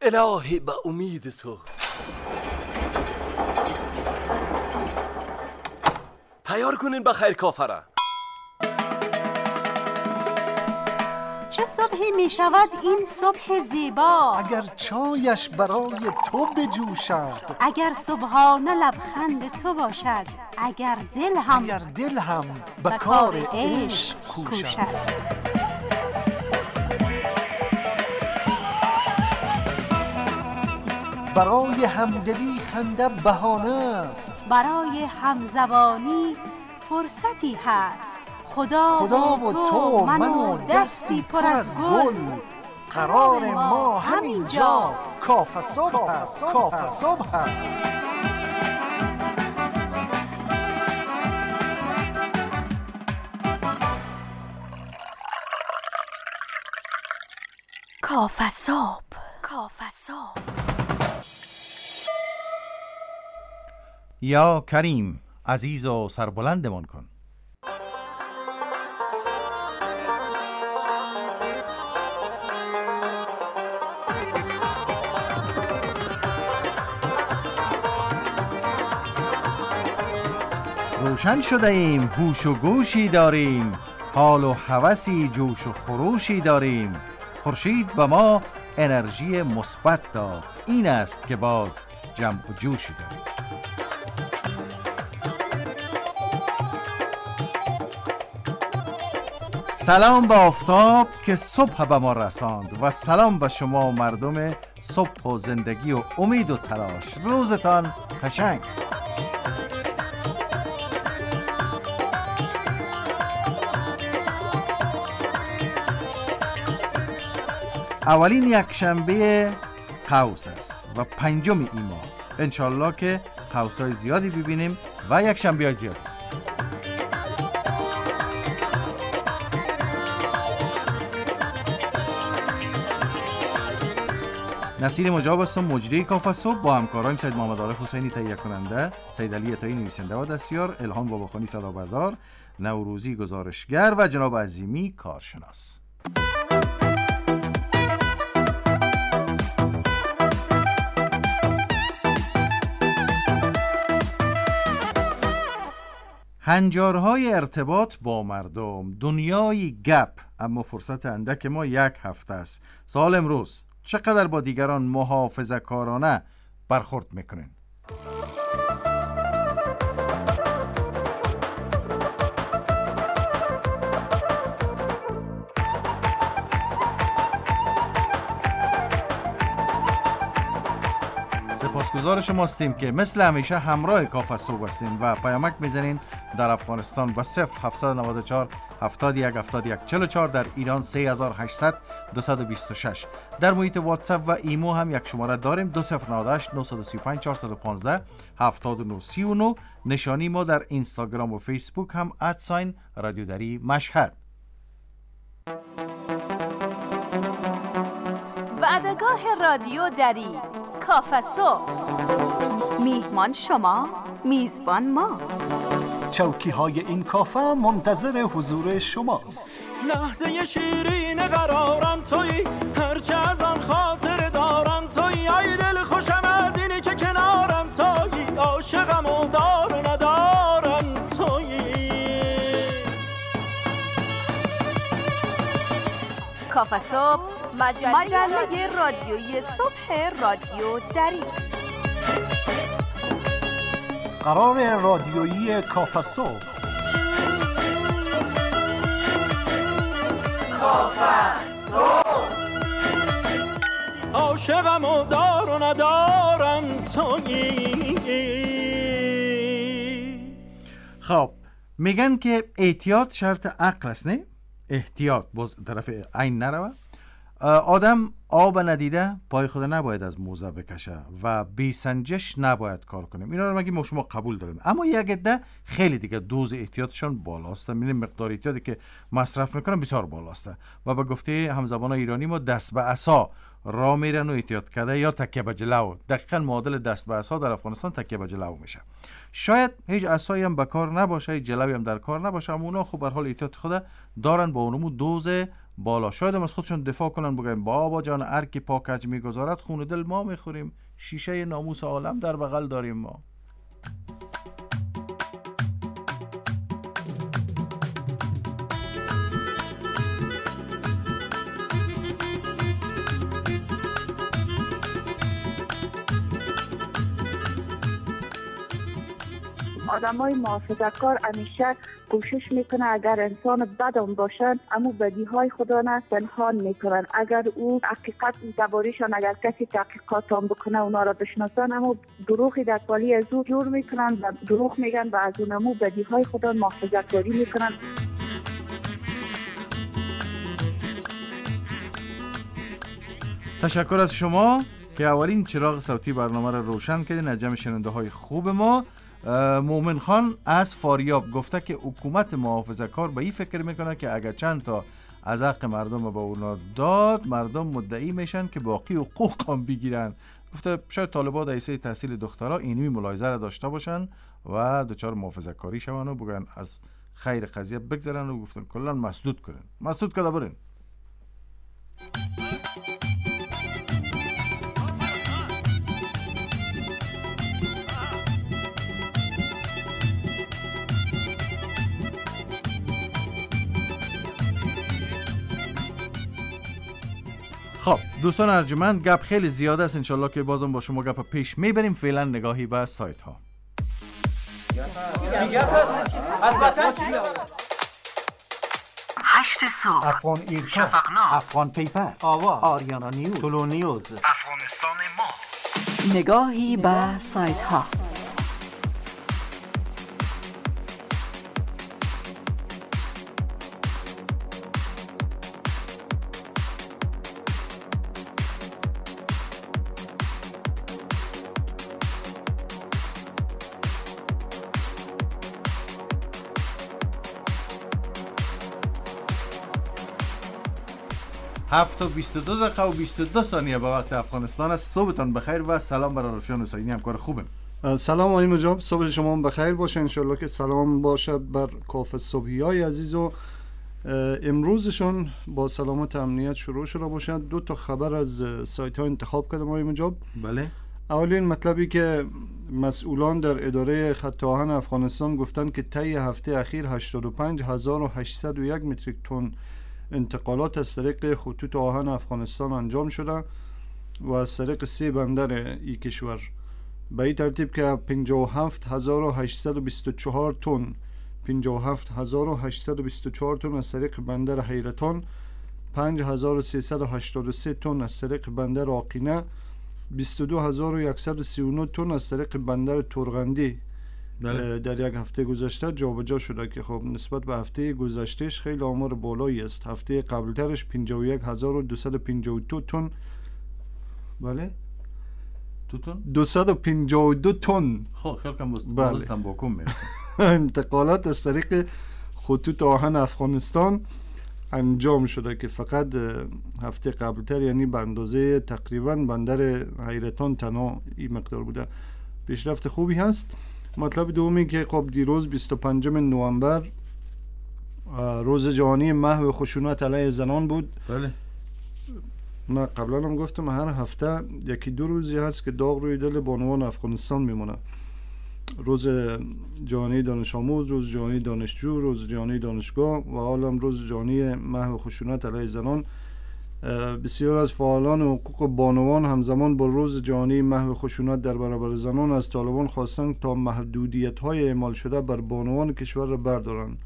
الهی به امید تو. تیار کنین بخیر کافره. چه صبحی می شود این صبح زیبا، اگر چایش برای تو بجوشد، اگر صبحانه لبخند تو باشد، اگر دل هم به کار عشق کوشد. برای همدلی خنده بهانه است، برای همزبانی فرصتی هست. خدا و تو من و دستی پر از گل، قرار ما همینجا کافه صبح است. کافه صبح. یا کریم عزیز و سربلندمان کن. روشن شده ایم، هوش و گوشی داریم، حال و هوسی جوش و خروشی داریم. خورشید به ما انرژی مثبت داد، این است که باز جمع و جوشی داریم. سلام به آفتاب که صبح به ما رساند و سلام به شما مردم صبح و زندگی و امید و تلاش. روزتان قشنگ. اولین یک شنبه قوس است و پنجم این ماه. انشالله که قوس‌های زیادی ببینیم و یک شنبه‌های زیادی. نصیر مجاب هستم، مجری کافه صبح، با همکاران سید محمد عارف حسینی تهیه کننده، سید علی عطایی نویسنده و دستیار، الهام باباخانی صدابردار، نوروزی گزارشگر و جناب عظیمی کارشناس. هنجارهای ارتباط با مردم، دنیای گپ، اما فرصت اندک ما یک هفته است. سوال امروز: چقدر با دیگران محافظه‌کارانه برخورد میکنین؟ سپاسگزار شما هستیم که مثل همیشه همراه کافه صبح هستیم و پیامک میزنین در افغانستان با 0794 71 71 44، در ایران 3800 226. در محیط واتساپ و ایمو هم یک شماره داریم 2098 935 415 7939. نشانی ما در اینستاگرام و فیسبوک هم @رادیو دری مشهد. وعدگاه رادیو دری، کافه صبح. میهمان شما، میزبان ما. چوکی های این کافه منتظر حضور شماست. لحظه شیرین قرارم تویی، هرچه از آن خاطر دارم تویی. ای دل خوشم از اینی که کنارم تویی، عاشقم و دار و ندارم تویی. کافه صبح، مجله رادیویی صبح رادیو دری. قرار رادیویی کافه صبح. عاشقم و دار و ندارم تویی. خب میگن که احتیاط شرط عقل است، نه؟ احتیاط، باز طرف عین نروه. آدم آب ندیده پای خود نباید از موزه بکشه و بی سنجش نباید کار کنیم. اینا رو ما شما قبول داریم، اما یک عده خیلی دیگه دوز احتیاطشون بالاست. میبینیم مقدار احتیاطی که مصرف میکنن بسیار بالاست و به گفته همزبان ایرانی ما دست به عصا را میرن و احتیاط کرده یا تکیه به جلو. دقیقاً معادل دست به عصا در افغانستان تکیه به جلو میشه. شاید هیچ عصایی هم به کار نباشه، هیچ جلوی هم در کار نباشه، اما اونا خب به هر حال احتیاط خود دارن با اونمو دوز بالا. شاید هم از خودشون دفاع کنن، بگن بابا جان هر کی پاکج میگذارد خون دل ما میخوریم، شیشه ناموس عالم در بغل داریم ما. آدمای محافظه‌کار همیشه کوشش میکنه اگر انسان بد هم باشن اما بدیهای خدا نه پنهان میکنن. اگر او حقیقت درباره‌شان اگر کسی تحقیقات هم بکنه اونا را بشناسن، اما دروغی در پالی از او جور میکنن و دروغ میگن و از اونمو بدیهای خدا محافظه‌کاری میکنن. تشکر از شما که اولین چراغ صوتی برنامه را روشن کردین. از جمع شنونده های خوب ما. مومن خان از فاریاب گفته که حکومت محافظه‌کار به این فکر میکنه که اگر چند تا از حق مردم به اونا داد، مردم مدعی میشن که باقی حقوق هم بگیرن. گفته شاید طالبان در حیث تحصیل دخترها اینمی ملاحظه را داشته باشن و دچار محافظه‌کاری شون و بگن از خیر قضیه بگذرن و گفتن کلا مسدود کنن. مسدود کرده برین. خب دوستان ارجمند، گپ خیلی زیاده است، انشالله که بازم با شما گپ پیش میبریم. فعلا نگاهی به سایت ها. 8 صبح، افغان ایرکا، شفقنامه، افغان پیپر، آواز، آریانا نیوز، طلو نیوز، افغانستان ما. نگاهی به سایت ها. هفت و 22 دقیقه و 22 ثانیه به وقت افغانستان است. صبحتان بخیر و سلام برای روشن حسینی، همکار خوبم. سلام آقای مجاب، صبح شما بخیر باشه. انشالله که سلام باشد بر کاف صبحی های عزیز و امروزشون با سلامت امنیت شروع شده باشد. دو تا خبر از سایت ها انتخاب کردم آقای مجاب. بله. اولین مطلبی که مسئولان در اداره خط آهن افغانستان گفتن که طی هفته اخیر 85801 متریک تن انتقالات از طریق خطوط آهن افغانستان انجام شده و از طریق 3 بندر این کشور، به این ترتیب که 57824 تن 57824 تن از طریق بندر حیرتان، 5383 تن از طریق بندر آقینه، 22139 تن از طریق بندر تورغندی در یک هفته گذشته جابجا شده که خب نسبت به هفته گذشتهش خیلی آمار بالایی است. هفته قبلترش 51252 تن. بله 252 تن خب خیلی کم بود. بله. تنباکو میره. انتقالات از طریق خطوط آهن افغانستان انجام شده که فقط هفته قبلتر یعنی به اندازه تقریبا بندر حیرتان تنها این مقدار بوده. پیشرفت خوبی هست. مطلب دومی که خب دیروز 25 نوامبر روز جهانی محو خشونت علیه زنان بود. بله. من قبلا هم گفتم هر هفته یکی دو روزی هست که داغ روی دل بانوان افغانستان میمونه. روز جهانی دانش آموز، روز جهانی دانشجو، روز جهانی دانشگاه و حالا روز جهانی محو خشونت علیه زنان. بسیار از فعالان حقوق بانوان همزمان با روز جهانی محو خشونت در برابر زنان از طالبان خواستند تا محدودیت‌های اعمال شده بر بانوان کشور را بردارند.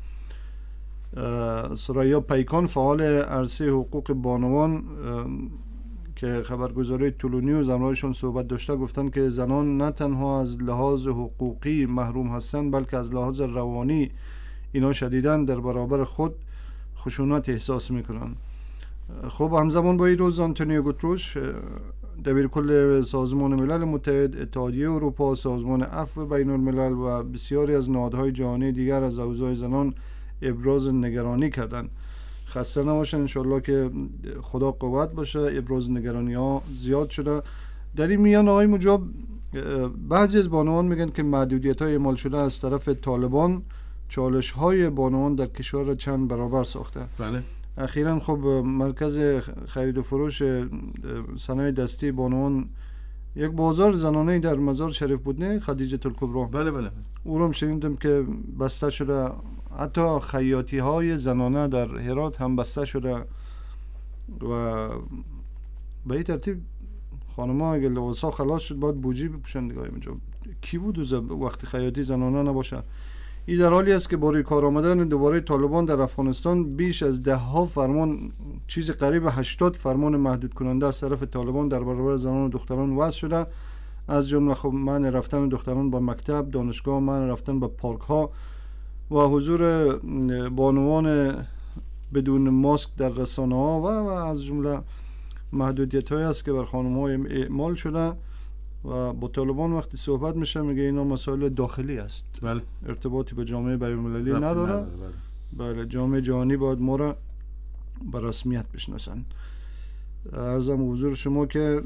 سریا پیکان فعال عرصه حقوق بانوان که خبرگزاری طلو نیوز همراهشون صحبت داشته گفتند که زنان نه تنها از لحاظ حقوقی محروم هستند بلکه از لحاظ روانی اینا شدیداً در برابر خود خشونت احساس میکنند. خب همزمان با این روز آنتونیو گوتروش دبیرکل سازمان ملل متحد، اتحادیه اروپا، سازمان عفو بین الملل و بسیاری از نهادهای جهانی دیگر از اوضاع زنان ابراز نگرانی کردند. خسته نباشن، انشالله که خدا قوت باشه. ابراز نگرانی ها زیاد شده. در این میان آقای مجاب بعضی از بانوان میگن که محدودیت های اعمال شده از طرف طالبان چالش های بانوان در کشور را چند برابر ساخته. بله. اخیراً خب مرکز خرید و فروش صنایع دستی بانوان یک بازار زنانه در مزار شریف بود نه خدیجه الکبری؟ بله. او رو شنیدم که بسته شده، حتی خیاطی های زنانه در هرات هم بسته شده و به این ترتیب خانم‌ها اگه لباسا خلاص شد باید بوجی بپوشن دیگه. اینجا کی بود وقتی خیاطی زنانه نباشه؟ این در حالی است که با کار آمدن دوباره طالبان در افغانستان بیش از 10 فرمان، چیز قریب 80 فرمان محدود کننده از طرف طالبان در برابر زنان و دختران وضع شده، از جمله خب منع رفتن دختران به مکتب، دانشگاه، منع رفتن به پارک ها و حضور بانوان بدون ماسک در رسانه ها و از جمله محدودیت هایی است که بر خانم ها اعمال شده. و با طالبان وقتی صحبت میشه میگه اینا مسائل داخلی است، بله، ارتباطی به جامعه بین‌المللی نداره. بله، جامعه جهانی باید ما را به رسمیت بشناسند. عرضم حضور شما که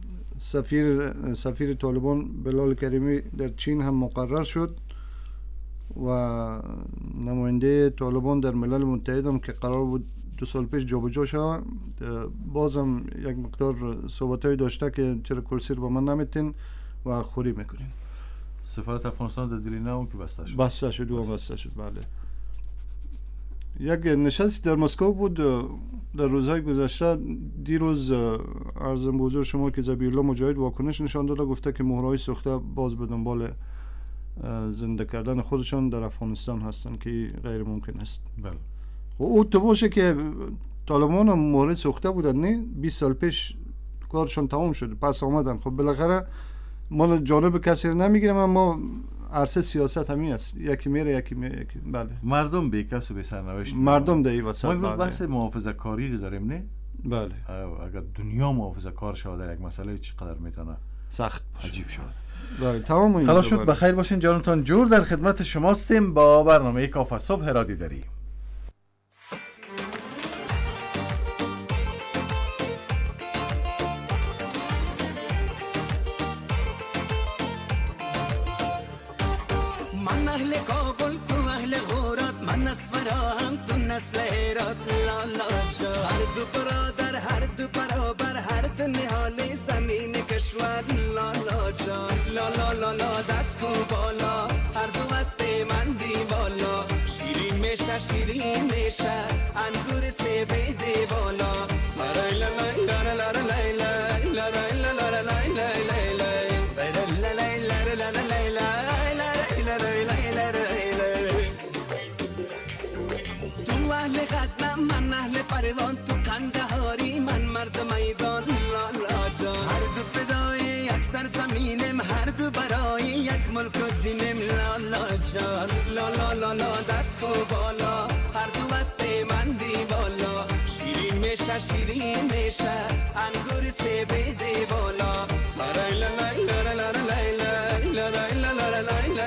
سفیر طالبان بلال کریمی در چین هم مقرر شد و نماینده طالبان در ملل متحد هم که قرار بود 2 سال پیش جابجا شد، بازم یک مقدار صحبتایی داشته که چرا کرسی رو با من نمیتین و خوری میکنین. سفارت افغانستان در دلیل اون که بسته شد. بسته شد. بله. یک نشست در مسکو بود در روزهای گذشته. دیروز عرضم به حضور شما که ذبیح الله مجاهد واکنش نشان داده، گفته که مهرهای سوخته باز به دنبال زنده کردن خودشان در افغانستان هستند که غیر ممکن است. بله. او تو باشه که طالبان هم مهره سوخته بودن نه 20 سال پیش کارشون تمام شد، پس آمدن. خب بالاخره ما جانب کسی نمیگیریم، اما عرصه سیاست همین است، یکی میره یکی بله، مردم به کس و به سرنوشت مردم در این وسط. ما امروز بحث محافظه کاری رو داریم نه؟ بله. اگر دنیا محافظه کار شود در یک مسئله چقدر میتونه سخت عجیب شود. بله تمام. خلاص شد. بخیر باشین. جانتان جور در خدمت شماستیم با برنامه کافه صبح رادیو دری. نسل هرات لالا جا، هر دو برادر هر دو برابر، هر دو نهال زمین کشور لالا جا، لالا لالا دست و بالا، هر دو هست من دی بالا، شیرین میشه شیرین میشه انگور سه بیده بالا، لای لای لای لای لای لای لای لای لای لای غزنم من اهل پروان، تو قندهاری من مرد میدان لالا جان، هر دو فدای یک سرزمینم، هر دو برای یک ملک و دینم لالا جان، لالا لالا دست و بالا، هر دو هست من دی بالا، شیرین میشه شیرین میشه انگور سه بیده بالا، لای لای لای لای لای لای لای لای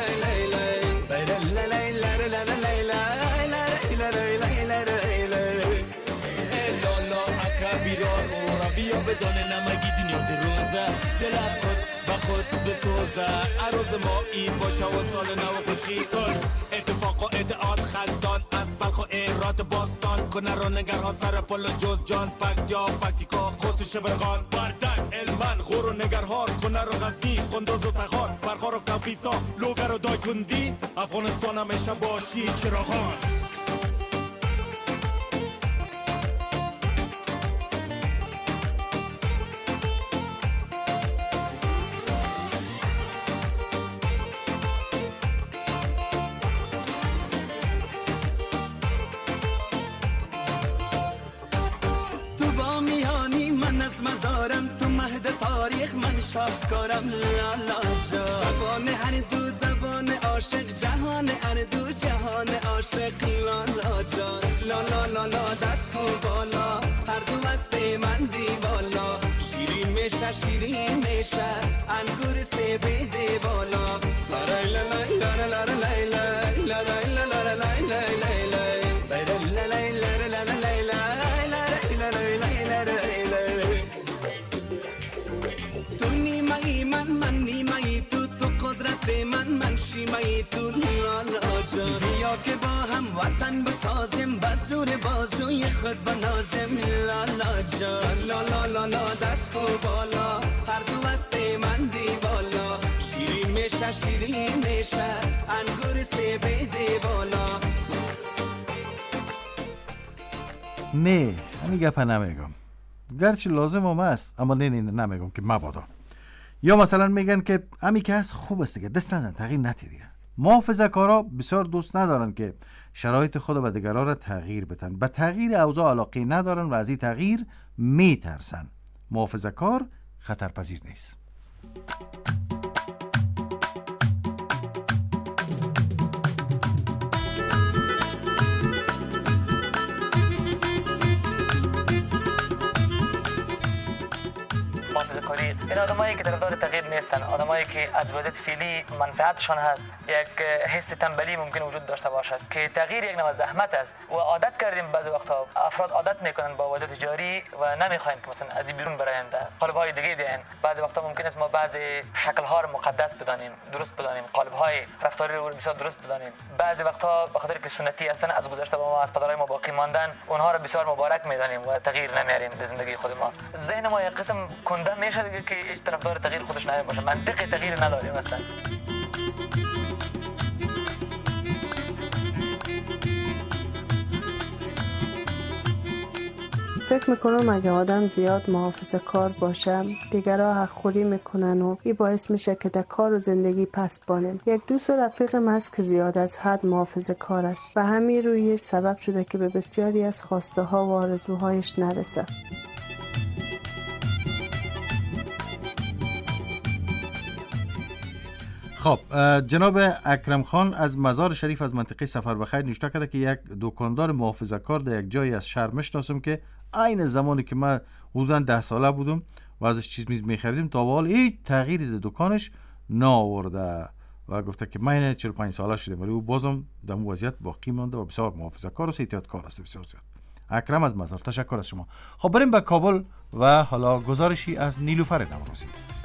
بدانه نمگی دنیا در روزه، دل از خود با خود بسوزه، عروض ما این باشه و سال نو خوشی کن، اتفاق و ادعاد خلدان از بلخ و ایرات باستان، کنه رو نگرها سر پل و جز جان پکت یا پکتیکا خوص شبرغان، بردک علمان غور و نگرهار، کنه رو غزنی قندوز و تخار، برخار و کپیسا لوگر و دای کندی، افغانستان همیشه باشی چراغان. مزارم تو مهد تاریخ من شاهکارم لالا جا، زبان هر دو زبان عاشق، جهان هر دو جهان عاشق لالا جا، لالا لالا دست و بالا، هر دو هست من دی بالا، شیرین میشه شیرین میشه انگور سه بیده بالا، لای لای لای لای لای لای لای لای من شیمایی تو لالا جان، بیا که با هم وطن بسازیم بزور بازوی خود بنازیم لالا جان لالا لالا دست و بالا هر دو وسته من دی بالا شیرین میشه شیرین میشه انگور سه بیده بالا. نه همین گپه نمیگم، گرچه لازم هم است، اما نه نمیگم که مبادا. یا مثلا میگن که همین که هست خوب است دیگه، دست نزن تغییر نتی دیگه. محافظه کارا بسیار دوست ندارن که شرایط خود و دیگران را تغییر بدن، به تغییر اوضاع علاقه ندارن و از این تغییر میترسن. محافظه کار خطرپذیر نیست. این آدمایی که طرفدار تغییر نیستن، آدمایی که از وضعیت فعلی منفعتشان هست، یک حس تنبلی ممکن وجود داشته باشد که تغییر یک نوع زحمت است و عادت کردیم. بعضی وقتا افراد عادت میکنن با وضعیت جاری و نمیخواین که مثلا از این بیرون براین، قالب‌های دیگه بیاین. بعضی وقتا ممکن است ما بعضی شکل‌ها رو مقدس بدانیم، درست بدانیم، قالب‌های رفتاری رو بسیار درست بدانیم. بعضی وقتا به خاطر که سنتی هستن، از گذشته با ما، از پدرای ما باقی ماندن، اونها رو بسیار مبارک میدانیم و تغییر نمیاریم در زندگی خود ما. ذهن ما یک قسم کنده میشه دیگه که هیچ طرفدار تغییر خودش نباشه، منطق تغییر نداریم اصلا. فکر میکنم اگه آدم زیاد محافظه کار باشه دیگرها حق خوری میکنن و این باعث میشه که در کار و زندگی پس بانیم. یک دوست و رفیقم هست که زیاد از حد محافظه کار است و همین رویش سبب شده که به بسیاری از خواسته ها و آرزوهایش نرسه. خب جناب اکرم خان از مزار شریف از منطقه سفر بخیر نوشته کرده که یک دکاندار محافظه کار در یک جایی از شهر میشناسم که عین زمانی که من حدوداً 10 ساله بودم و ازش چیز میز میخریدیم تا به حال هیچ تغییری در دکانش نآورده و گفته که من 45 ساله شدم ولی او بازم در اون وضعیت باقی مانده و بسیار محافظه کار و احتیاطکار است. بسیار زیاد. اکرم از مزار، تشکر از شما. خب بریم به کابل و حالا گزارشی از نیلوفر نوروزی.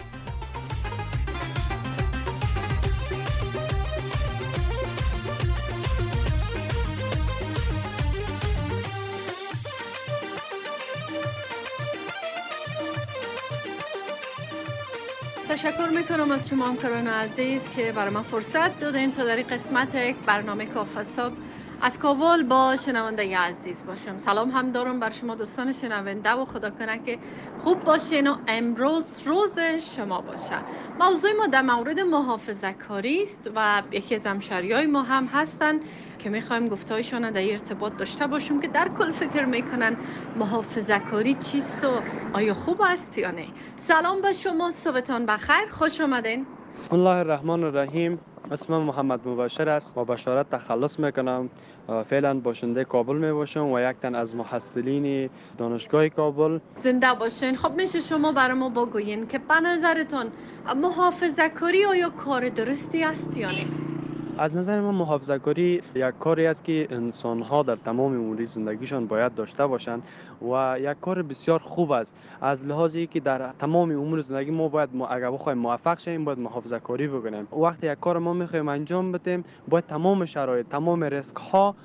تشکر میکنم از شما همکاران عزیز که برای من فرصت دادین تا در این قسمت یک برنامه کافه صبح از کابل با شنونده عزیز باشم. سلام هم دارم بر شما دوستان شنونده و خدا کنه که خوب باشین و امروز روز شما باشه. موضوع ما در مورد محافظه کاری است و یکی از همشهریای ما هم هستن که میخوایم گفتهایشان در ارتباط داشته باشیم که در کل فکر میکنن محافظه کاری چیست و آیا خوب است یا نه. سلام به شما، صبحتان بخیر، خوش آمدین. بسم الله الرحمن الرحیم. اسمم محمد مبشر است و بشارت تخلص میکنم. فعلا باشنده کابل می باشم و یک تن از محصلین دانشگاه کابل. زنده باشین. خب میشه شما برای ما بگوین که به نظرتون محافظه کاری آیا کار درستی است یا نه؟ از نظر من محافظه کاری یک کاری است که انسان ها در تمام امور زندگیشان باید داشته باشند و یک کار بسیار خوب است از لحاظی که در تمام امور زندگی ما باید اگر بخوایم موفق شیم باید محافظه کاری بکنیم. وقتی یک کار ما میخوایم انجام بدیم باید تمام شرایط، تمام ریسک ها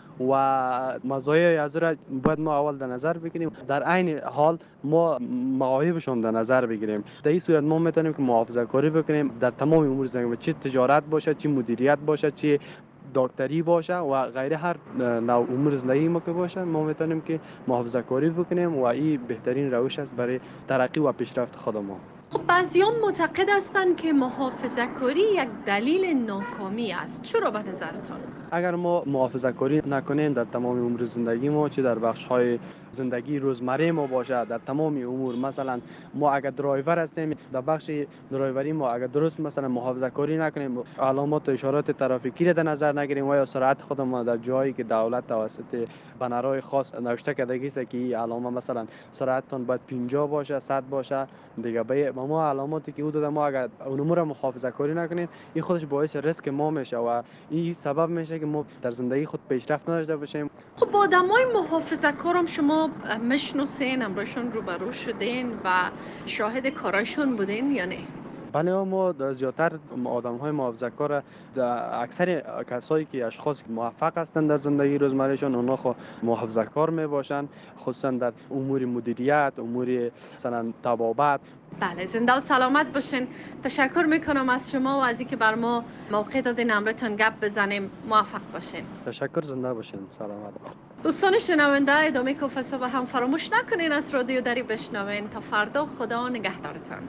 و مزایای از را باید ما اول در نظر بگیریم، در عین حال ما معایبشون در نظر بگیریم. در این صورت ما میتونیم که محافظه کاری بکنیم در تمام امور زندگی، چه تجارت باشه، چه مدیریت باشه، چه دکتری باشه و غیره هر نوع امور زندگی ما که باشه ما میتونیم که محافظه کاری بکنیم و این بهترین روش است برای ترقی و پیشرفت خود ما. خب بعضیان معتقد هستند که محافظه کاری یک دلیل ناکامی است. چرا به نظرتان؟ اگر ما محافظه کاری نکنیم در تمام امور زندگی ما، چه در بخش های زندگی روزمره ما باشه، در تمام امور، مثلا ما اگر درایور هستیم در بخش درایوری ما اگر درست مثلا محافظه کاری نکنیم، علامات و اشارات ترافیکی را در نظر نگیریم و یا سرعت خودمون در جایی که دولت توسط بنرهای خاص نوشته کرده است که این علامه مثلا سرعتتون باید 50 باشه، 100 باشه دیگه، به ما علاماتی که حدود ما اگر امور محافظه کاری نکنیم این خودش باعث ریسک ما میشه و این سبب میشه که ما در زندگی خود پیشرفت نداشته باشیم. خب آدمای محافظه کارم شما میشناسین، امروزشون روبرو شدین و شاهد کارایشون بودین یا نه؟ بله، ما زیادتر آدم‌های محافظه‌کار، اکثر کسایی که اشخاصی که موفق هستند در زندگی روزمرهشان، اونها خود محافظه‌کار میباشند، خصوصا در امور مدیریت، امور مثلا طبابت. بله، زنده و سلامت باشین. تشکر میکنم از شما و از اینکه بر ما موقع دادین امروتون گپ بزنیم. موفق باشین. تشکر، زنده باشین، سلامت. دوستان شنونده، ادامه کافه صبح هم فراموش نکنین از رادیو دری بشنوین. تا فردا، خدا نگهدارتان.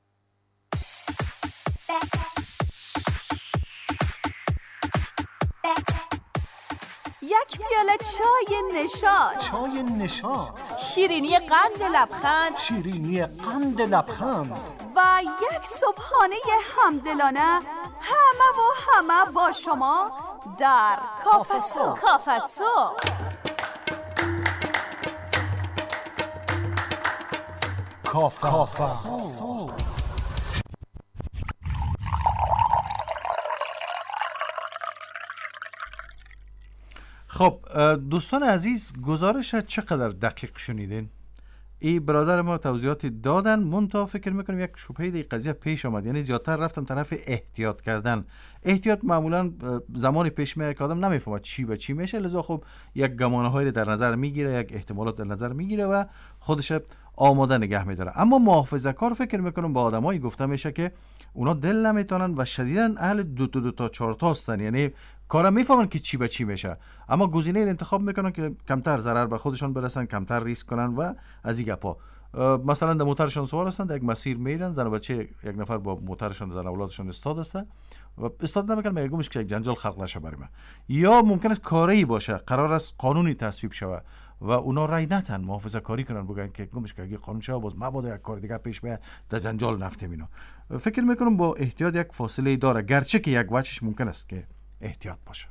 یک پیاله چای نشاط، چای نشاط، شیرینی قند لبخند، شیرینی قند لبخند و یک صبحانه همدلانه، همه و همه با شما در کافه صبح. کافه صبح، کافه صبح. خب دوستان عزیز، گزارش چقدر دقیق شنیدین؟ این برادر ما توضیحاتی دادن، منتها فکر میکنم یک شبهه دی قضیه پیش آمد، یعنی زیادتر رفتم طرف احتیاط کردن. احتیاط معمولا زمانی پیش میاد که آدم نمیفهمد چی به چی میشه، لذا خب یک گمانه هایی در نظر میگیره، یک احتمالات در نظر میگیره و خودش آماده نگه میداره. اما محافظه کار فکر میکنم با آدمایی گفته میشه که اونا دل نمیتونن و شدیداً اهل دو تا 4 تا هستن، یعنی کارا میفهمن که چی به چی میشه، اما گزینه انتخاب میکنن که کمتر ضرر به خودشان برسن، کمتر ریسک کنن و از این گپا. مثلا در موترشان سوار هستن، در یک مسیر میرن، زن و بچه یک نفر با موترشان، زن اولادشان استاد هستن و استاد نمیکنن، میگه گمش که یک جنجال خلق نشه برای من. یا ممکن است کاری باشه، قرار است قانونی تصویب شود و اونا رای نتن محافظه کاری کنن، بگن که گمش که اگه قانون شود باز مبادا یک کار دیگه پیش بیاد، در جنجال نفتیم اینا. فکر میکنم با احتیاط یک فاصله داره، گرچه که یک وجهش ممکن است که احتیاط باشه.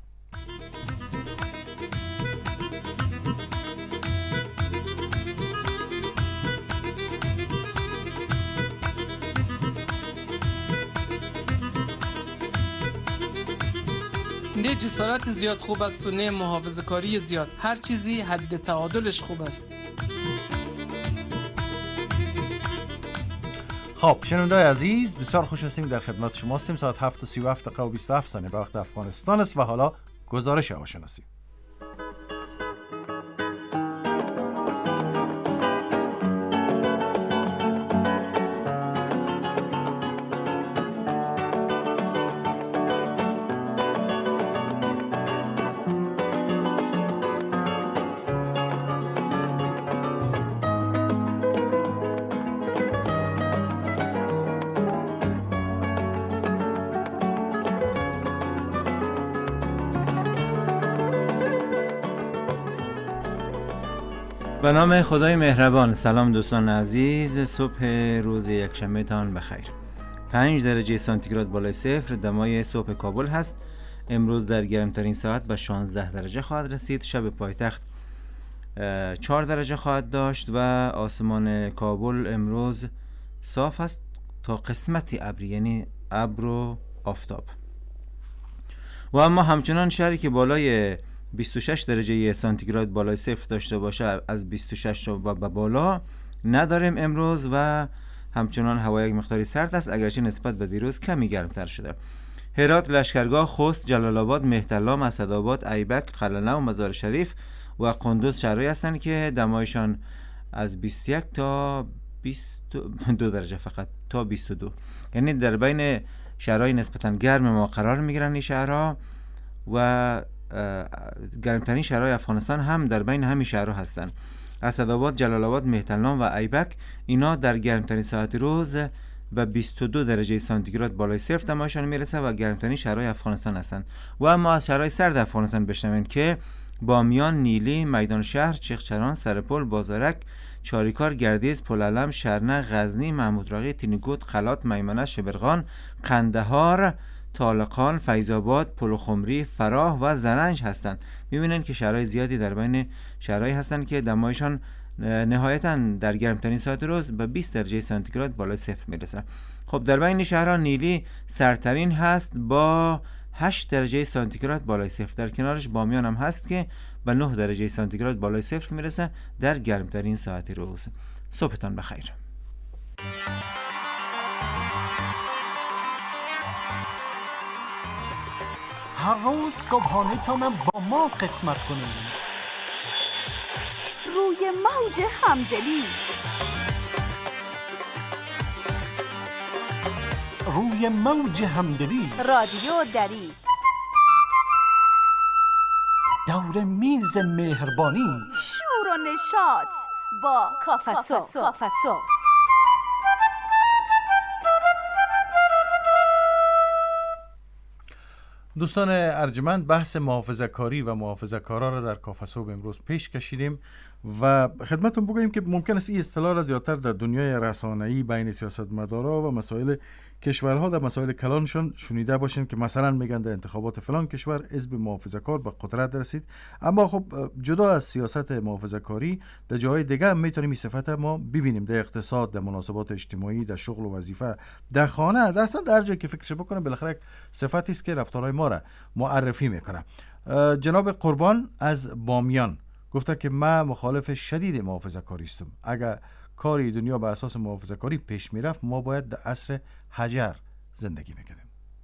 نه جسارت زیاد خوب است و نه محافظه کاری زیاد، هر چیزی حد تعادلش خوب است. خب شنوندای عزیز، بسیار خوش هستیم در خدمت شما هستیم. ساعت 7:37 و 27 ثانیه به وقت افغانستان است و حالا گزارش هواشناسی. به نام خدای مهربان. سلام دوستان عزیز، صبح روز یکشنبه تان بخیر. 5 درجه سانتیگراد بالای صفر دمای صبح کابل هست. امروز در گرمترین ساعت به 16 درجه خواهد رسید. شب پایتخت 4 درجه خواهد داشت و آسمان کابل امروز صاف است تا قسمتی ابری، یعنی ابر و آفتاب. و اما همچنان شهری که بالای 26 درجه سانتیگراد بالای صفر داشته باشه، از 26 و به بالا نداریم امروز و همچنان هوا یک مقداری سرد است، اگرچه نسبت به دیروز کمی گرمتر شده. هرات، لشکرگاه، خوست، جلال آباد، مهترلام، اسدآباد، ایبک، قلعه و مزار شریف و قندوز شهرهایی هستند که دمایشان از 21 تا 22 درجه فقط تا 22، یعنی در بین شهرهای نسبتا گرم ما قرار میگیرن این شهرها و گرمترین شهرهای افغانستان هم در بین همین شهرها هستند. اسدآباد، جلال آباد، مهترلام و ایبک اینا در گرمترین ساعت روز به 22 درجه سانتیگراد بالای صفر دمایشان میرسه و گرمترین شهرهای افغانستان هستند. و اما از شهرهای سرد افغانستان بشنوین که بامیان، نیلی، میدان شهر، چغچران، سرپل، بازارک، چاریکار، گردیز، پلعلم، شرنه، غزنی، محمود راقی، تینیکوت، قلات، میمنه، شبرغان، قندهار، طالقان، فیض‌آباد، پلوخمری، فراه و زرنج هستند. می‌بینید که شهرهای زیادی در بین شهرهایی هستند که دمایشان نهایتاً در گرمترین ساعت روز به 20 درجه سانتیگراد بالای صفر میرسه. خب در بین شهرها نیلی سرترین هست با 8 درجه سانتیگراد بالای صفر. در کنارش بامیان هم هست که به 9 درجه سانتیگراد بالای صفر میرسه در گرمترین ساعت روز. صبحتان بخیر. هر روز صبحانه تانم با ما قسمت کنین. روی موج همدلی، روی موج همدلی، رادیو دری، دور میز مهربانی، شور و نشاط با کافسو. دوستان ارجمند، بحث محافظه کاری و محافظه کارا را در کافسو امروز پیش کشیدیم و خدمتتون بگوییم که ممکن است این اصطلاح را زیادتر در دنیای رسانه‌ای بین سیاستمدارا و مسائل کشورها در مسائل کلانشان شنیده باشین که مثلا میگن در انتخابات فلان کشور حزب محافظه کار به قدرت رسید. اما خب جدا از سیاست محافظه کاری در جاهای دیگه هم میتونیم این صفت ما ببینیم، در اقتصاد، در مناسبات اجتماعی، در شغل و وظیفه، در خانه، در اصلا در جایی که فکرش بکنه بالاخره یک صفتی است که رفتارهای ما را معرفی میکنه. جناب قربان از بامیان گفته که من مخالف شدید محافظه کاری هستم. اگر کاری دنیا به اساس محافظه کاری پیش میرفت ما باید در عصر حجر زندگی میکردیم.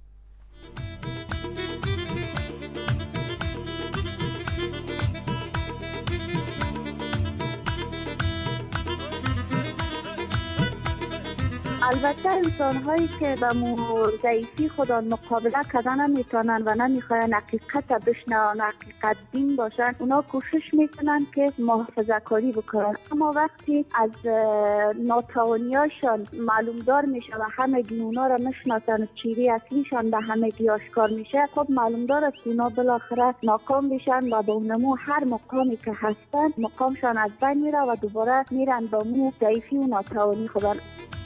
البته انسان هایی که به ضعیفی خدا مقابله کردن نمیتونن و نمیخواین حقیقت بشنون و حقیقت بین باشن، اونا کوشش میکنن که محافظه کاری بکنن. اما وقتی از ناتوانیاشان معلوم دار میشه و همگی اونا را میشناسن، چیره اصلیشان به همگی آشکار میشه، خب معلوم دار است اونا بالاخره ناکام میشن و به اونمو هر مقامی که هستن مقامشان از بین میره و دوباره میرن به مو ضعیفی و ناتوانی خودن.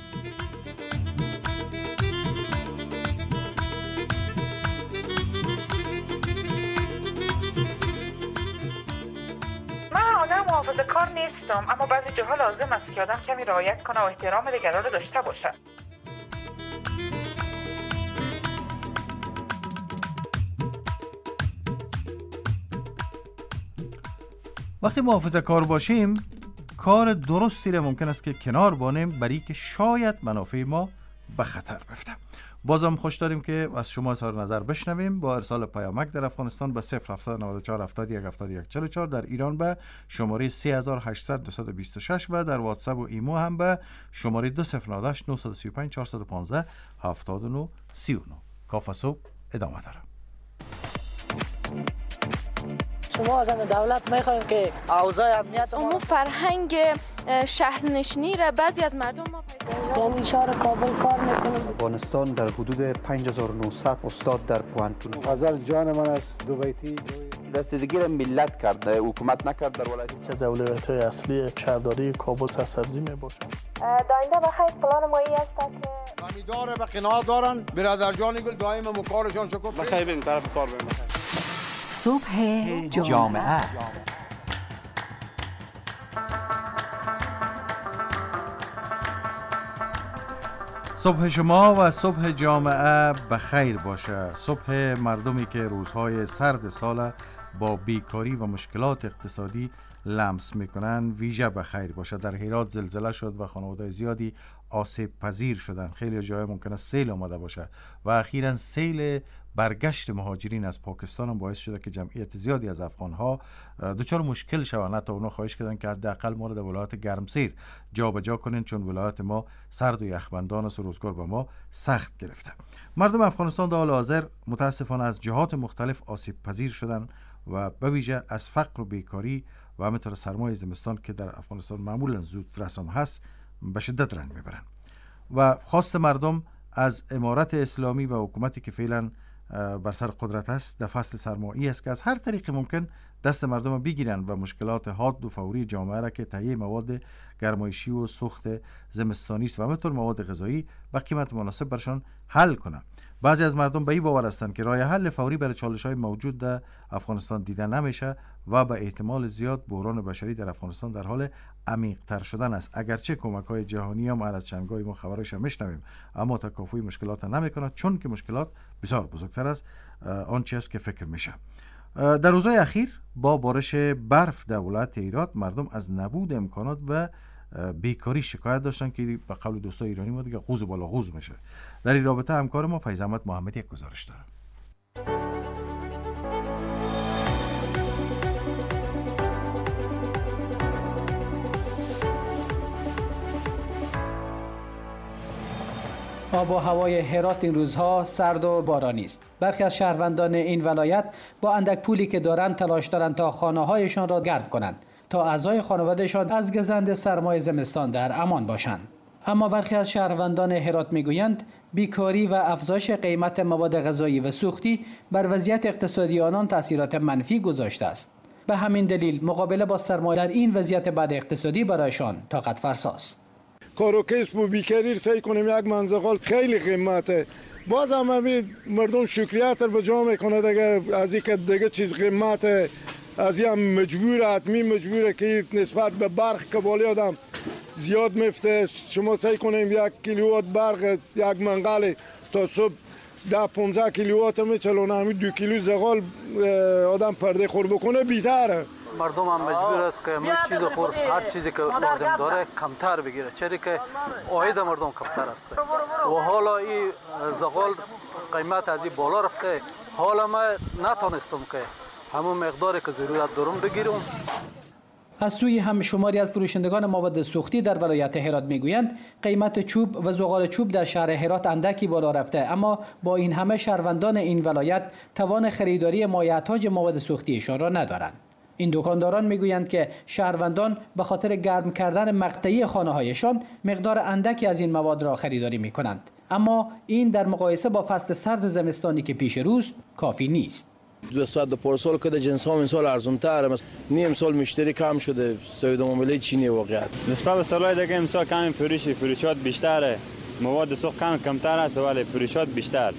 محافظه کار نیستم، اما بعضی جاها لازم است که آدم کمی رعایت کنه و احترام دیگران رو داشته باشه. وقتی محافظه کار باشیم کار درستی را ممکن است که کنار بانیم برای که شاید منافع ما به خطر بیفته. بازم خوش داریم که از شما اظهار نظر بشنویم با ارسال پیامک در افغانستان به 07094 71 71 44، در ایران به شماره 3800 226 و در واتساپ و ایمو هم به شماره 2098 935 415 79 39. کافسو ادامه داره. شما از دولت میخوایم که اوضاع امنیت ما فرهنگ شهرنشینی را بعضی از مردم ما در شهر کابل کار میکنم. افغانستان در حدود 5900 استاد در پوهنتون. غزل جان من است دوبیتی رسیدگی را ملت کرد، حکومت نکرد. در ولایت از اولویت‌های اصلی شهرداری کابل سرسبزی میباشد. داینده بخیر پلان مایی است که امیدواره به قناعت دارن. برادر جان گل دائم مکارشان شکر. بخیر بریم طرف کار بریم. صبح جامعه. صبح شما و صبح جامعه بخیر باشه. صبح مردمی که روزهای سرد سال با بیکاری و مشکلات اقتصادی لمس میکنن ویژه بخیر باشه. در هرات زلزله شد و خانواده زیادی آسیب پذیر شدن. خیلی جای ممکنه سیل آمده باشه و اخیراً سیل برگشت مهاجرین از پاکستان هم باعث شده که جمعیت زیادی از افغان‌ها دچار مشکل شوند. حتی اونا خواهش کردن که حداقل ما را در ولایت گرمسیر جابجا کنین چون ولایت ما سرد و یخبندان است و روزگار به ما سخت گرفته. مردم افغانستان در حال حاضر متاسفانه از جهات مختلف آسیب پذیر شدن و به ویژه از فقر و بیکاری و همینطور سرمای زمستان که در افغانستان معمولا زود رسم هست به شدت رنج میبرن و خواست مردم از امارت اسلامی و حکومتی که فعلا بر سر قدرت است در فصل سرمایی است که از هر طریق ممکن دست مردم بگیرن و مشکلات حاد و فوری جامعه را که تهیه مواد گرمایشی و سوخت زمستانی است و همینطور مواد غذایی با قیمت مناسب برشان حل کنند. بعضی از مردم به این باور هستند که راه حل فوری برای چالش‌های موجود در افغانستان دیده نمیشه و به احتمال زیاد بحران بشری در افغانستان در حال عمیق‌تر شدن است. اگرچه کمک‌های جهانی هم از چندگاهی ما خبرش میشنویم اما تکافوی مشکلات نمی‌کند چون که مشکلات بسیار بزرگتر از آنچه است که فکر میشه. در روزهای اخیر با بارش برف در ولایت هرات مردم از نبود امکانات و بیکاری شکایت داشتن که به قول دوستای ایرانی ما دیگه قوز بالا قوز میشه. در این رابطه همکار ما فیض احمد محمدی یک گزارش داره. آب و هوای هرات این روزها سرد و بارانی است. برخی از شهروندان این ولایت با اندک پولی که دارند تلاش دارند تا خانه‌هایشان را گرم کنند تا اعضای خانوادهشان از گزند سرمای زمستان در امان باشند. اما برخی از شهروندان هرات میگویند بیکاری و افزایش قیمت مواد غذایی و سوختی بر وضعیت اقتصادی آنان تاثیرات منفی گذاشته است. به همین دلیل مقابله با سرمایه در این وضعیت بد اقتصادی برایشان طاقت فرساست. کار و کسب و بیکاری سعی کنیم یک منزقال خیلی قیمته. باز هم مردم شکریت رو به جا میکنه دیگه از این که دیگه چیز قیمته از این هم حتمی مجبوره که نسبت به برق که بالی آدم زیاد میفته. شما سعی کنیم 1 کیلووات برق یک منقل تا صبح 10-15 کیلووات میچلونه، همین 2 کیلو زغال آدم پرده خور بکنه بیتره. مردم هم مجبور است که همه چیز خور هر چیزی که لازم داره کمتر بگیره، چرا که عاید مردم کمتر است و حالا این زغال قیمت از این بالا رفته. حالا ما نتونستم که همون مقداری که ضرورت دارم بگیرم. از سوی هم شماری از فروشندگان مواد سوختی در ولایت هرات میگویند قیمت چوب و زغال چوب در شهر هرات اندکی بالا رفته، اما با این همه شهروندان این ولایت توان خریداری مایحتاج مواد سوختیشان را ندارند. این دکانداران میگویند که شهروندان به خاطر گرم کردن مقطعی خانه‌هایشان مقدار اندکی از این مواد را خریداری میکنند، اما این در مقایسه با فصل سرد زمستانی که پیش روست کافی نیست. نسبت به پارسال که جنس ها این سال ارزان تره، نیم سال مشتری کم شده، سود معامله چینی واقعیت نسبت به سالهای دیگه امسال کم فروشات بیشتره، مواد سوخت کمتر است ولی فروشات بیشتر.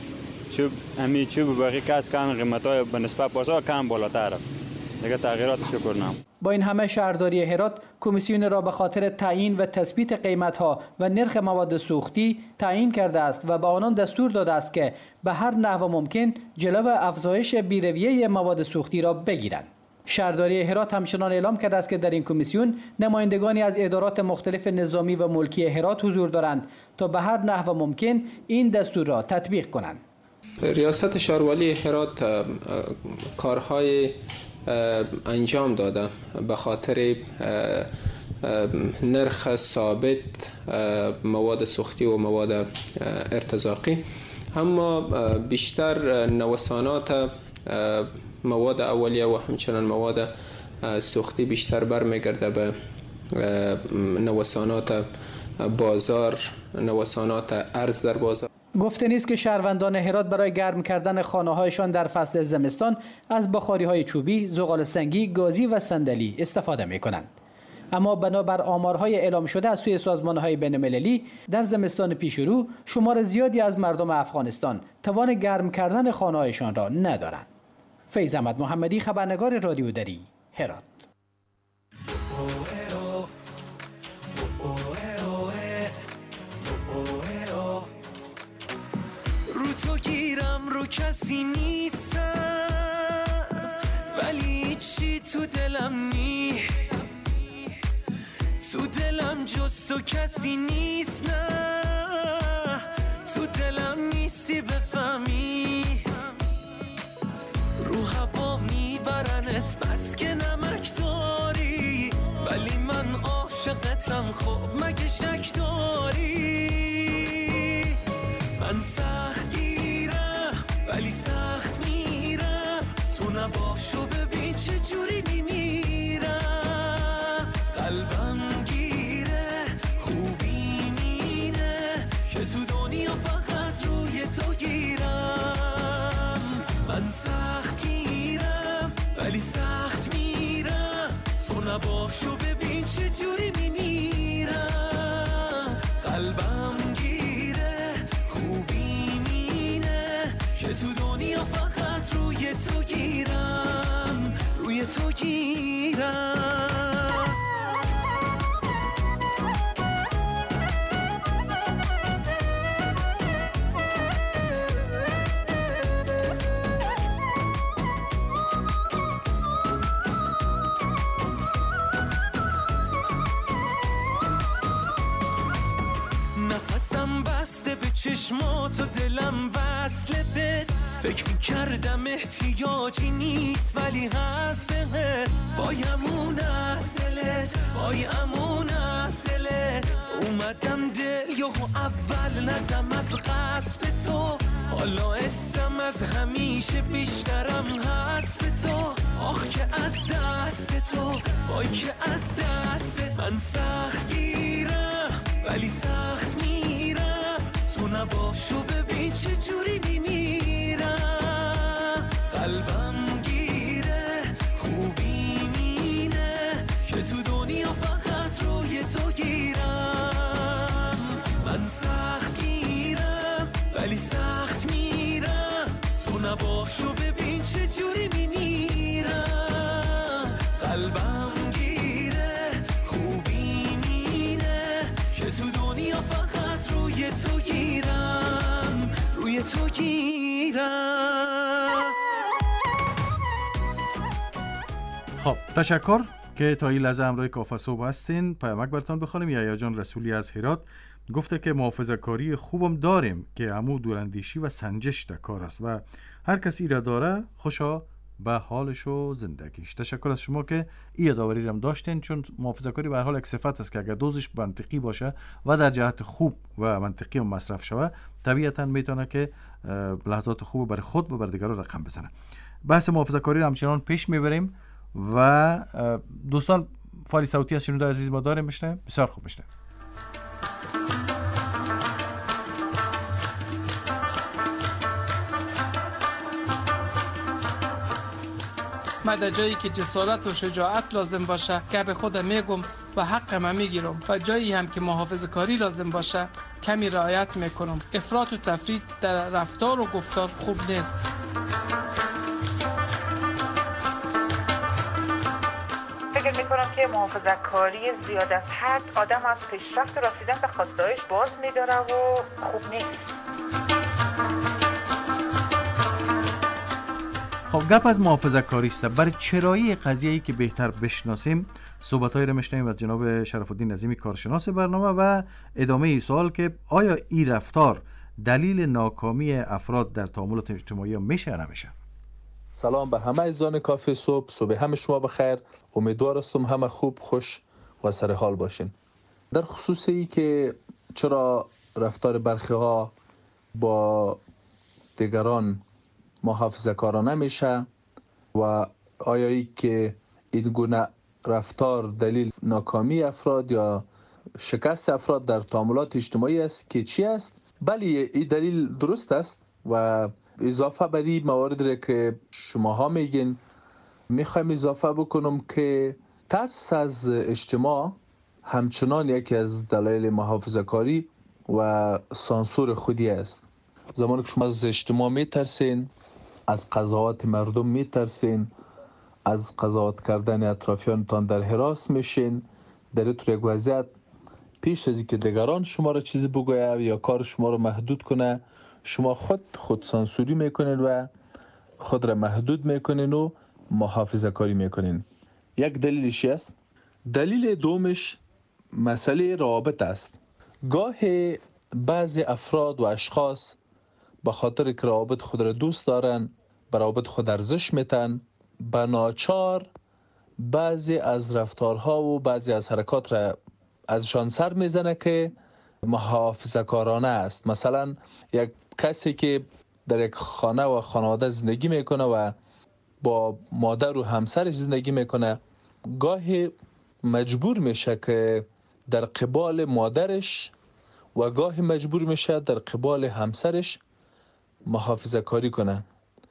چوب باقی کس کم قیمت‌های به نسبت پارسال کم بالاتره. دیگه تغییرات شکرنام. با این همه شهرداری هرات کمیسیون را به خاطر تعیین و تثبیت قیمت‌ها و نرخ مواد سوختی تعیین کرده است و به آنان دستور داده است که به هر نحو ممکن جلو افزایش بی‌رویه مواد سوختی را بگیرند. شهرداری هرات همچنان اعلام کرده است که در این کمیسیون نمایندگانی از ادارات مختلف نظامی و ملکی هرات حضور دارند تا به هر نحو ممکن این دستور را تطبیق کنند. ریاست شهروالی هرات کارهای انجام داده به خاطر نرخ ثابت مواد سوختی و مواد ارتزاقی، اما بیشتر نوسانات مواد اولیه و همچنان مواد سوختی بیشتر برمیگرده به نوسانات بازار، نوسانات ارز در بازار. گفته نیست که شهروندان هرات برای گرم کردن خانه‌هایشان در فصل زمستان از بخاری‌های چوبی، زغال سنگی، گازی و صندلی استفاده می‌کنند. اما بنابر آمارهای اعلام شده از سوی سازمان‌های بین‌المللی در زمستان پیشرو شمار زیادی از مردم افغانستان توان گرم کردن خانه‌هایشان را ندارند. فیض احمد محمدی، خبرنگار رادیو دری، هرات. رو کسی نیستم ولی چی تو دلم نی، تو دلم جز تو کسی نیست، نه تو دلم نیستی بفهمی، رو هوا میبرنت بس که نمک داری، ولی من عاشقتم خب مگه شک داری، من سخت ولی سخت میرم، تو نباشو ببین چه جوری میمیرم، قلبم گیره خوبی مینه که تو دنیا فقط روی تو گیرم، من سخت گیرم ولی سخت میرم، تو نباشو ببین چه جوری میمیرم، قلبم گیره خوبی مینه که تو دنیا فقط روی تو گیرم، روی تو گیرم. نفسم بسته به چشمات و دلم وصل بهت، فکر میکردم احتیاجی نیست ولی هست بهت، بایم اون از دلت، بایم اون از دلت، اومدم دل یهو اول ندم از غصب تو، حالا اسم از همیشه بیشترم هست به تو. آخ که از دست تو، وای که از دست من سخت گیرم ولی سخت میرم، تو نباشو ببین چه جوری میمیرم. قلبم گیره خوبی مینه که تو دنیا فقط روی تو گیرم. من سخت گیرم ولی سخت میرم، تو نباشو ببین چه جوری میمیرم. قلبم گیره خوبی مینه که تو دنیا فقط روی تو گیرم، روی تو گیرم. خب تشکر که تا این لحظه همراه کافه صبح هستین. پیامک براتون بخونیم. یحیی جان رسولی از هرات گفته که محافظه‌کاری خوبم داریم که عمو دوراندیشی و سنجش در کار است و هر کسی را داره خوشا به حالش و زندگیش. تشکر از شما که این یادآوری هم داشتین، چون محافظه‌کاری به هر حال یک صفت است که اگر دوزش منطقی باشه و در جهت خوب و منطقی مصرف شود طبیعتاً میتونه که لحظات خوب برای خود و برای دیگران رقم بزنه. بحث محافظه‌کاری رو همچنان پیش میبریم و دوستان فایل صوتی از شنونده عزیز ما داریم بشنویم. بسیار خوب بشنویم. من در جایی که جسارت و شجاعت لازم باشه گپ خودم میگم و حقم میگیرم و جایی هم که محافظه‌کاری لازم باشه کمی رعایت میکنم. افراط و تفرید در رفتار و گفتار خوب نیست. فکر میکنم که محافظه‌کاری زیاد از حد آدم از پیشرفت و رسیدن به خواسته‌هایش باز میداره و خوب نیست. خب گپ از محافظه‌کاری است. برای چرایی قضیه‌ای که بهتر بشناسیم صحبت‌هایی را میشنویم از جناب شرف الدین نظیمی کارشناس برنامه و ادامه این سوال که آیا این رفتار دلیل ناکامی افراد در تعاملات اجتماعی میشه یا نمیشه؟ سلام به همه عزیزان کافه صبح همه شما بخیر. امیدوار هستم همه خوب خوش و سر حال باشین. در خصوص ای که چرا رفتار برخی ها با دیگران محافظه‌کارانه میشه و آیا ای که این گونه رفتار دلیل ناکامی افراد یا شکست افراد در تعاملات اجتماعی است که چی است؟ بله این دلیل درست است و اضافه بر این مواردی که شماها میگین میخوایم اضافه بکنم که ترس از اجتماع همچنان یکی از دلایل محافظه‌کاری و سانسور خودی است. زمانی که شما از اجتماع میترسین، از قضاوت مردم میترسین، از قضاوت کردن اطرافیانتان در هراس میشین، در طور یک وضعیت پیش از اینکه دیگران شما را چیزی بگوید یا کار شما را محدود کنه شما خود سانسوری میکنین و خود را محدود میکنین و محافظه‌کاری میکنین. یک دلیلش است. دلیل دومش مسئله روابط است. گاهی بعضی افراد و اشخاص به خاطر که روابط خود را دوست دارن، به روابط خود ارزش میتن، به ناچار بعضی از رفتارها و بعضی از حرکات را ازشان سر میزنه که محافظه‌کارانه است. مثلا یک کسی که در یک خانه و خانواده زندگی میکنه و با مادر و همسرش زندگی میکنه، گاهی مجبور میشه که در قبال مادرش و گاهی مجبور میشه در قبال همسرش محافظه‌کاری کنه.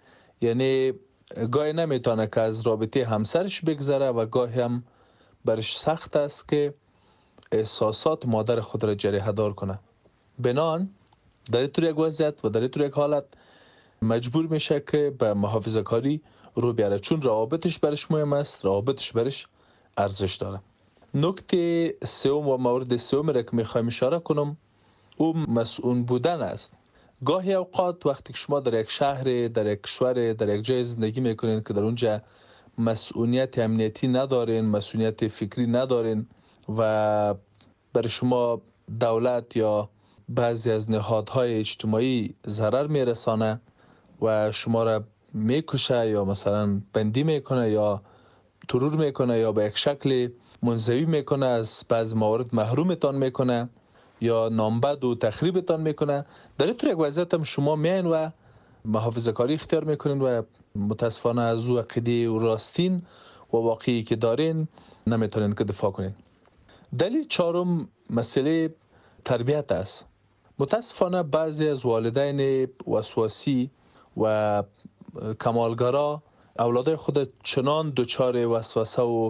یعنی گاهی نمیتونه که از رابطه همسرش بگذره و گاهی هم برش سخت است که احساسات مادر خود را جریحه دار کنه. بنان در طور یک وضعیت و در طور یک حالت مجبور میشه که به محافظه‌کاری رو بیاره، چون روابطش برش مهم است، روابطش برش ارزش داره. نکته سوم و مورد سوم را که میخوایم اشاره کنم او مسئول بودن است. گاهی اوقات وقتی که شما در یک شهر، در یک کشور، در یک جای زندگی میکنین که در اونجا مسئولیت امنیتی ندارین، مسئولیت فکری ندارین و برای شما دولت یا بعضی از نهادهای اجتماعی ضرر میرسانه و شما را میکشه یا مثلا بندی میکنه یا ترور میکنه یا به یک شکل منزوی میکنه، از بعض موارد محرومتان میکنه یا نامبد و تخریبتان میکنه. در این طور یک وضعیت هم شما میاین و محافظه کاری اختیار میکنین و متاسفانه از او عقیده و راستین و واقعی که دارین نمیتونین که دفاع کنین. دلیل چهارم مسئله تربیت است. متاسفانه بعضی از والدین وسواسی و کمالگرا اولادای خود چنان دچار وسوسه و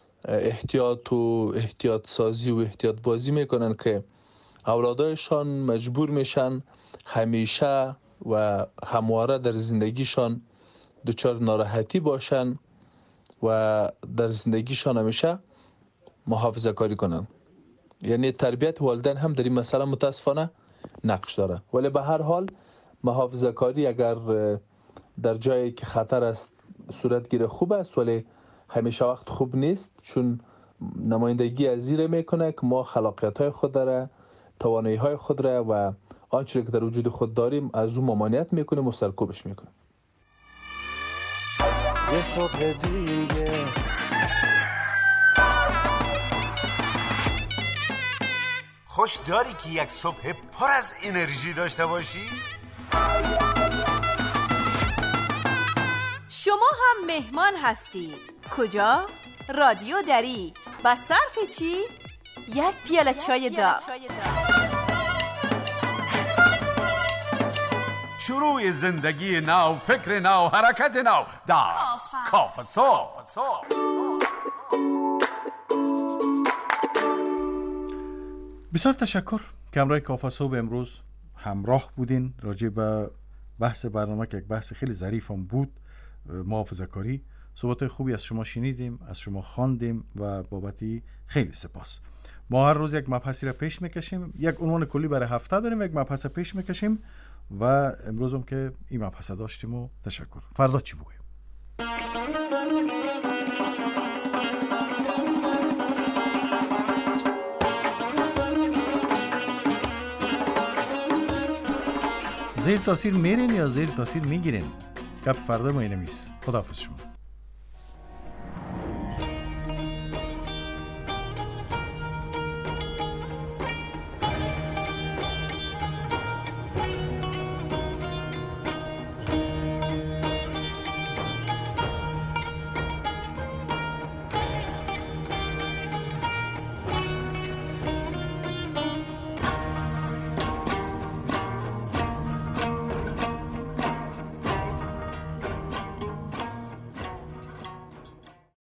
احتیاط سازی و احتیاط بازی میکنن که اولادایشان مجبور میشن همیشه و همواره در زندگیشان دچار ناراحتی باشن و در زندگیشان همیشه محافظه کاری کنن. یعنی تربیت والدین هم در این مسئله متاسفانه نقش داره. ولی به هر حال محافظه کاری اگر در جایی که خطر است صورت گیره خوب است، ولی همیشه وقت خوب نیست، چون نمایندگی از زیر میکنه که ما خلاقیت های خود داره، توانایی های خود داره و آنچه که در وجود خود داریم از اون ممانعت میکنیم و سرکوبش میکنیم. یه صبح دیگه خوش داری که یک صبح پر از انرژی داشته باشی؟ شما هم مهمان هستید. کجا؟ رادیو دری. با صرف چی؟ یک پیاله چای داغ. شروع زندگی نو، فکر نو، حرکت نو در کافه صبح. بسیار تشکر که همراه کافه صبح امروز همراه بودین. راجع به بحث برنامه که یک بحث خیلی ظریف هم بود، محافظه کاری، صحبت خوبی از شما شنیدیم، از شما خواندیم و بابتی خیلی سپاس. ما هر روز یک مبحثی را پیش میکشیم، یک عنوان کلی برای هفته داریم، یک مبحث پیش میکشیم و امروز هم که این مبحث داشتیم و تشکر. فردا چی بگویم؟ زیر تاثیر میرین یا زیر تاثیر میگیرین؟ گپ فردا ما اینمیست. خداحافظ شما.